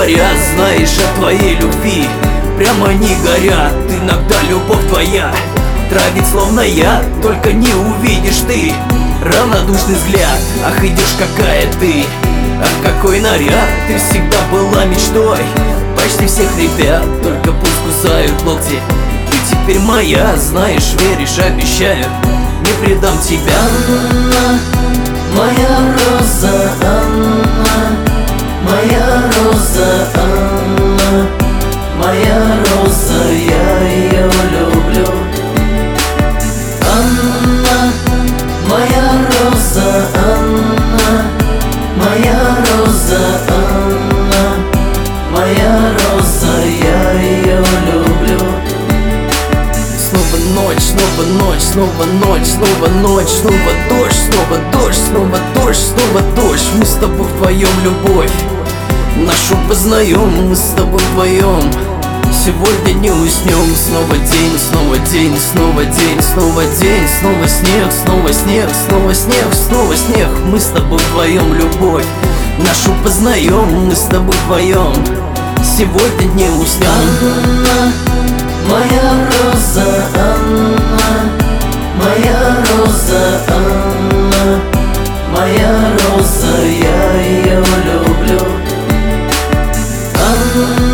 говорят, знаешь, о твоей любви прямо не горят. Иногда любовь твоя травит словно яд, только не увидишь ты равнодушный взгляд. Ах, идешь какая ты, ах, какой наряд. Ты всегда была мечтой почти всех ребят, только пусть кусают локти. Ты теперь моя, знаешь, веришь, обещаю, не предам тебя. Анна, моя роза, Анна, моя роза, Анна, моя роза, я ее люблю. Анна, моя роза, Анна, моя роза, Анна, моя роза, я ее люблю. Снова ночь, снова ночь, снова ночь, снова ночь, снова дождь, снова дождь, снова дождь, снова дождь. Мы с тобой вдвоем любовь нашу познаем, мы с тобой вдвоем сегодня не уснем. Снова день, снова день, снова день, снова день, снова снег, снова снег, снова снег, снова снег. Мы с тобой вдвоем любовь нашу познаем, мы с тобой вдвоем сегодня не уснем. Анна, моя роза, Анна, моя роза, Анна, моя роза, я ее люблю. Анна,